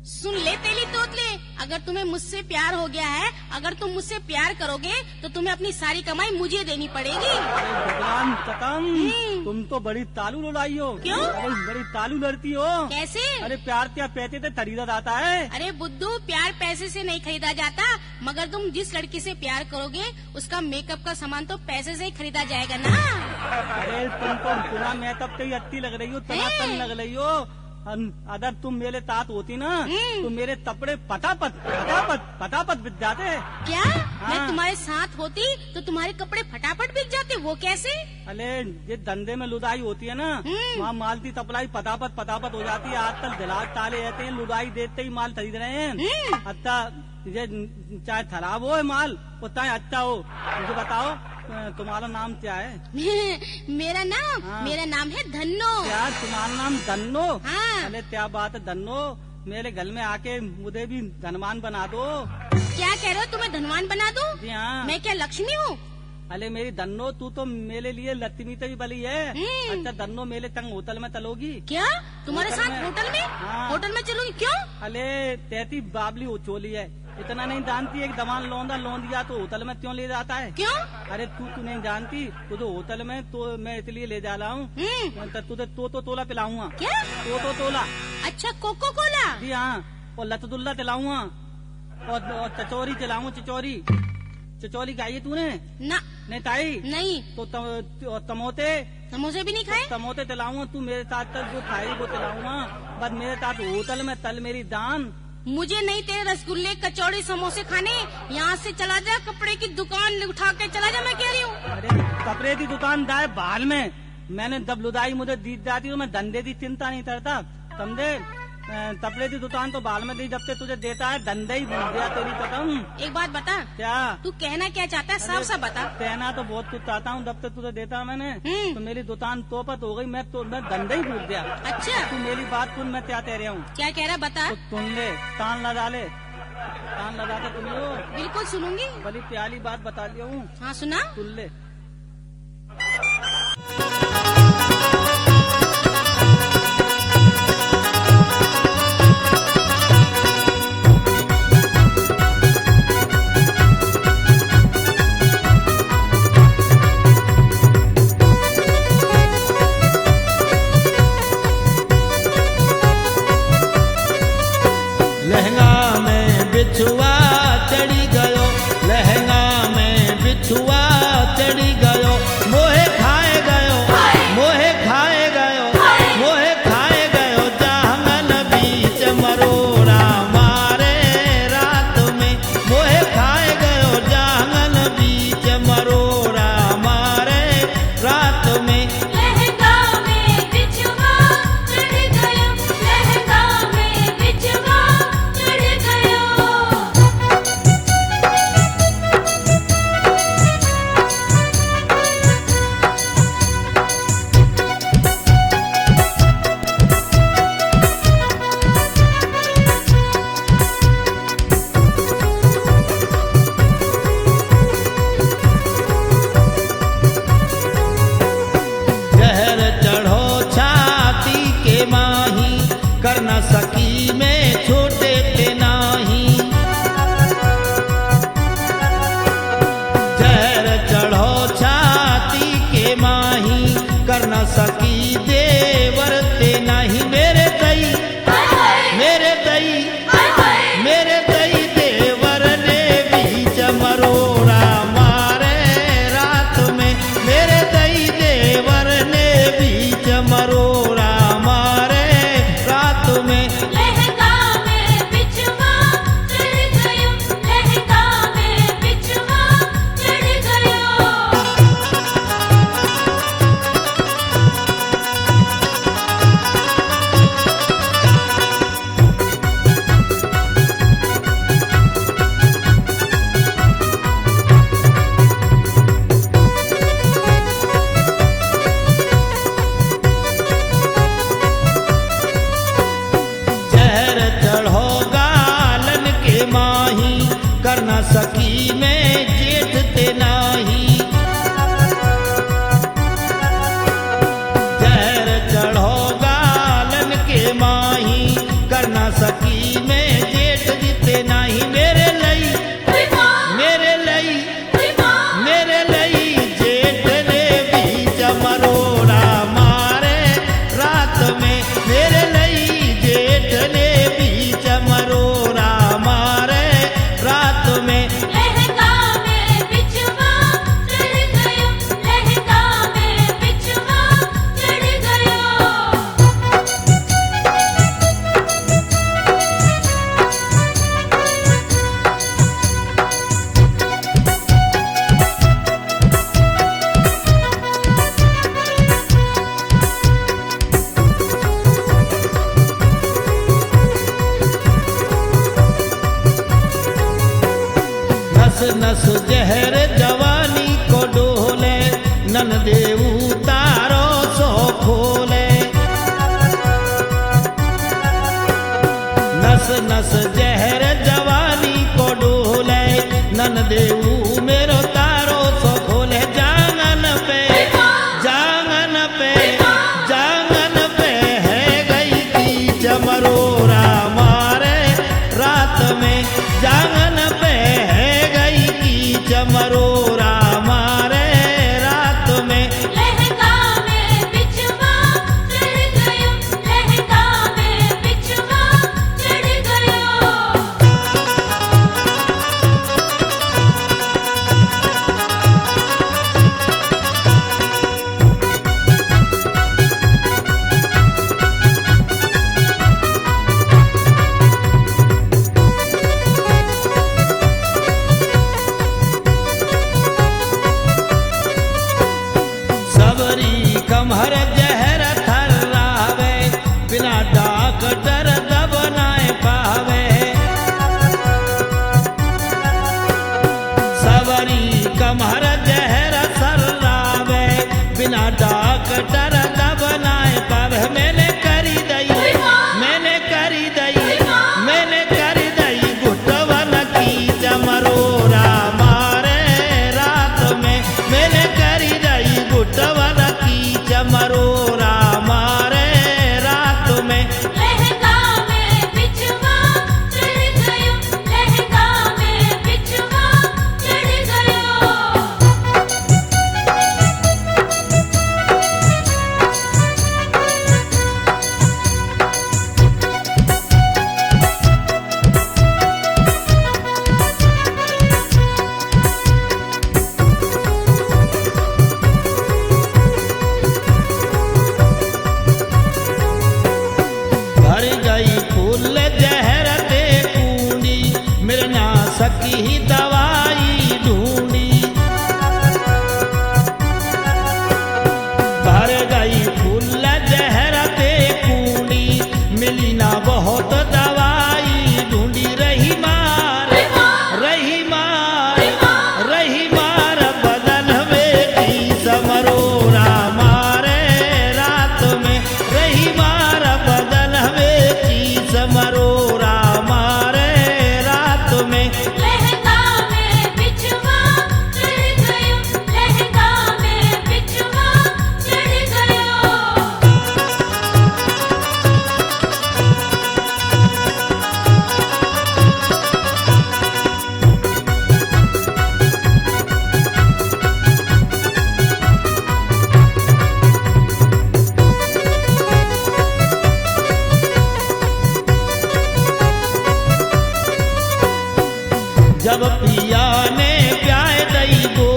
सुन ले तेली तोतले, अगर तुम्हें मुझसे प्यार हो गया है, अगर तुम मुझसे प्यार करोगे तो तुम्हें अपनी सारी कमाई मुझे देनी पड़ेगी। भगवान कसम, तुम तो बड़ी तालू लड़ाई हो। क्यों? अरे बड़ी तालू लड़ती हो। कैसे? अरे प्यार क्या पैसे से खरीदा जाता है। अरे बुद्धू, प्यार पैसे से नहीं खरीदा जाता, मगर तुम जिस लड़की से प्यार करोगे उसका मेकअप का सामान तो पैसे से ही खरीदा जाएगा ना। अरे तुम तो बिना मेकअप के ही अच्छी लग रही हो, तनातन लग रही हो। अगर तुम मेरे साथ होती ना तो मेरे कपड़े फटाफट बिक जाते। क्या? हाँ। मैं तुम्हारे साथ होती तो तुम्हारे कपड़े फटाफट बिक जाते? वो कैसे? अरे ये धंधे में लुदाई होती है ना, वहाँ माल की सप्लाई फटाफट हो जाती है। आजकल जलाज ताले रहते हैं, लुदाई देते ही माल खरीद रहे हैं। अच्छा, ये चाहे खराब हो माल और चाहे अच्छा हो। मुझे बताओ तुम्हारा नाम क्या है? मेरा नाम? हाँ। मेरा नाम है धन्नो। क्या तुम्हारा नाम धन्नो? हाँ। अरे क्या बात है धन्नो, मेरे घर में आके मुझे भी धनवान बना दो। क्या कह रहे हो? तुम्हें धनवान बना दूं? जी हाँ। मैं क्या लक्ष्मी हूँ? अरे मेरी धन्नो, तू तो मेरे लिए लक्ष्मी तो ही बली है। अच्छा धन्नो, मेरे संग होटल में चलोगी? क्या? तुम्हारे होटल साथ में? होटल में? हाँ। होटल में चलूंगी? क्यों? अरे तैती बाबली हो चोली है, इतना नहीं जानती है कि दमान लोन दिया तो होटल में क्यों ले जाता है? क्यों? अरे तू नहीं जानती, तू तो होटल में तो मैं इसलिए ले जा रहा हूँ, तुझे तो तोला पिलाऊंगा। क्या? तो तोला। अच्छा, कोको कोला? जी हाँ, और लतदुल्ला चलाऊंगा और चचौरी चलाऊंगा। चचौरी खाई तूने? ना। नहीं ताई? नहीं। तो तमोते? समोसे भी नहीं खाए? तमोते चलाऊंगा, तू मेरे साथ चल, जो खाई वो चलाऊंगा। बस मेरे साथ होटल में तल मेरी दान। मुझे नहीं तेरे रसगुल्ले कचौड़ी समोसे खाने, यहाँ से चला जा, कपड़े की दुकान उठा के चला जा, मैं कह रही हूँ। अरे कपड़े की दुकान दाए बाल में, मैंने जब लुदाई मुझे दी जाती तो मैं धंधे की चिंता नहीं करता, समझे? कपड़े की दुकान तो बाल में दी, जब से तुझे देता है धंधे ही भूल गया तेरी कसम। एक बात बता, क्या? तू कहना क्या चाहता है? साफ साफ बता। कहना तो बहुत कुछ चाहता हूँ, जब से तुझे देता मैंने तो मेरी दुकान तोपत हो गई, मैं धंधे ही भूल गया। अच्छा, तू मेरी बात सुन, मैं क्या कह रहा हूँ। क्या कह रहा? बता। तो सुन ले, कान लगा के तुम लो। बिल्कुल सुनूंगी। बड़ी प्याली बात बता लिया हूँ, हाँ सुना। सुन ले। लहंगा में बिछुआ चढ़ी गयो, लहंगा में बिछुआ चढ़ी गयो, मोहे खाए गयो, मोहे खाए गयो, मोहे खाए गयो, जांगन बीच मरोड़ा मारे रात में, मोहे खाए गयो, जांगन बीच मरोड़ा मारे रात में। लहंगा में बिछुआ चढ़ गयो, लहंगा में बिछुआ चढ़ गयो। जहर चढ़ो छाती के माही, कर न सकी मैं छोटे ते नाही। जहर चढ़ो छाती के माही, कर न सकी देवर ते नाही। मेरे दई, मेरे दई, मेरे दई देवर ने बीच मरोड़ा मारे रात में, मेरे दई देवर ने बीच मरोड़ा मारे रात में। लहंगा में बिछुआ चढ़ गयो, लहंगा में बिछुआ चढ़ गयो। में जेठ जीते नाही मेरे लई मेरे लई मेरे लई जेठ ने बीच मरोड़ा मारे रात में मेरे लई जेठ ने बीच मरोड़ा मारे रात में लहंगा में बिछवा चढ़ गयो लहंगा में बिछवा चढ़ गयो नस नस जहर जवानी को डोले नन देऊ तारो सो खोले नस नस जहर जवानी को डोले नन देऊ मेरो तारो सो खोले जांगन पे है गई थी चमरोरा मारे रात में जांगन पे है गई की चमरोरा मारे रात में लहंगा में बिछवा चढ़ गयो लहंगा में बिछवा चढ़ गयो सबरी कमहर जहर थर्रावे बिना डॉक्टर दबनाए पावे सबरी कमहर जहर थर्रावे बिना डॉक्टर दबनाए पावे मैंने करी दई गुटवन की चमरोरा मारे रात में मैंने करी दई गुटवन की चमरोरा मारे रात में लहंगा में बिछवा चढ़ गयो लहंगा में बिछवा चढ़ गयो भर गई फूल जहर दे कूंडी मिलना सकी ही दवाई ढूंढी भर गई फूल जहर दे कूंडी मिली ना बहुत दवाई ढूंढी रही मार बदन में की समरोरा मारे रात में रही मार बदन में की समरोरा मारे रात में लहंगा में बिछवा चढ़ गयो लहंगा में बिछवा चढ़ गयो जब पिया ने प्याय दई गो